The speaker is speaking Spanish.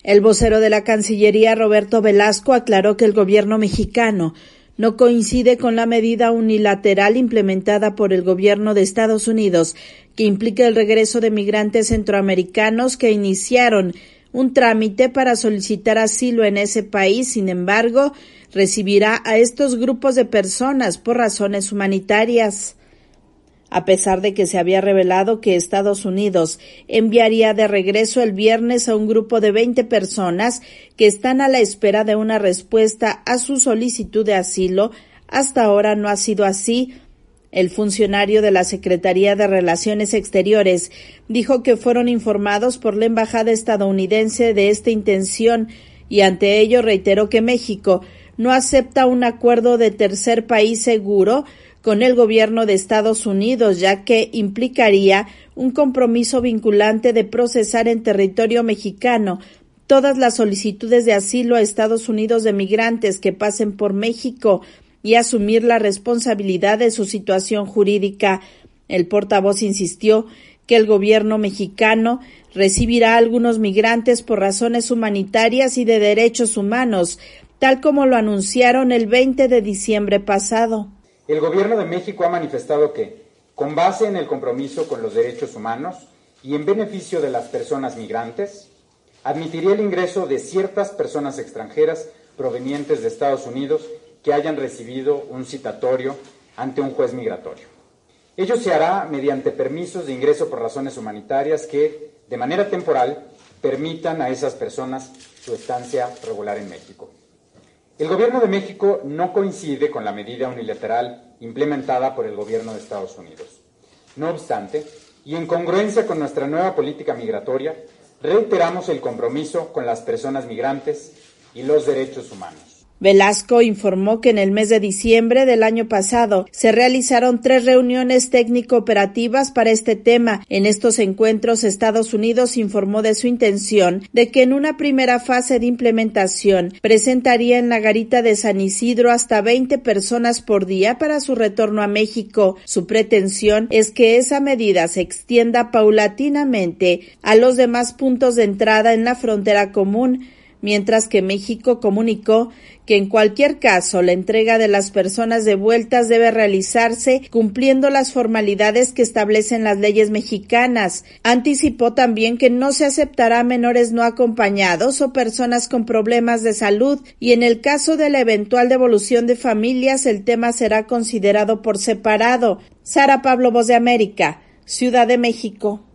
El vocero de la Cancillería, Roberto Velasco, aclaró que el gobierno mexicano no coincide con la medida unilateral implementada por el gobierno de Estados Unidos, que implica el regreso de migrantes centroamericanos que iniciaron un trámite para solicitar asilo en ese país. Sin embargo, recibirá a estos grupos de personas por razones humanitarias. A pesar de que se había revelado que Estados Unidos enviaría de regreso el viernes a un grupo de 20 personas que están a la espera de una respuesta a su solicitud de asilo, hasta ahora no ha sido así. El funcionario de la Secretaría de Relaciones Exteriores dijo que fueron informados por la embajada estadounidense de esta intención y ante ello reiteró que México no acepta un acuerdo de tercer país seguro con el gobierno de Estados Unidos, ya que implicaría un compromiso vinculante de procesar en territorio mexicano todas las solicitudes de asilo a Estados Unidos de migrantes que pasen por México y asumir la responsabilidad de su situación jurídica. El portavoz insistió que el gobierno mexicano recibirá a algunos migrantes por razones humanitarias y de derechos humanos, tal como lo anunciaron el 20 de diciembre pasado. El gobierno de México ha manifestado que, con base en el compromiso con los derechos humanos y en beneficio de las personas migrantes, admitiría el ingreso de ciertas personas extranjeras provenientes de Estados Unidos que hayan recibido un citatorio ante un juez migratorio. Ello se hará mediante permisos de ingreso por razones humanitarias que, de manera temporal, permitan a esas personas su estancia regular en México. El gobierno de México no coincide con la medida unilateral implementada por el gobierno de Estados Unidos. No obstante, y en congruencia con nuestra nueva política migratoria, reiteramos el compromiso con las personas migrantes y los derechos humanos. Velasco informó que en el mes de diciembre del año pasado se realizaron 3 reuniones técnico-operativas para este tema. En estos encuentros, Estados Unidos informó de su intención de que en una primera fase de implementación presentaría en la garita de San Isidro hasta 20 personas por día para su retorno a México. Su pretensión es que esa medida se extienda paulatinamente a los demás puntos de entrada en la frontera común, mientras que México comunicó que en cualquier caso la entrega de las personas devueltas debe realizarse cumpliendo las formalidades que establecen las leyes mexicanas. Anticipó también que no se aceptará menores no acompañados o personas con problemas de salud y en el caso de la eventual devolución de familias el tema será considerado por separado. Sara Pablo, Voz de América, Ciudad de México.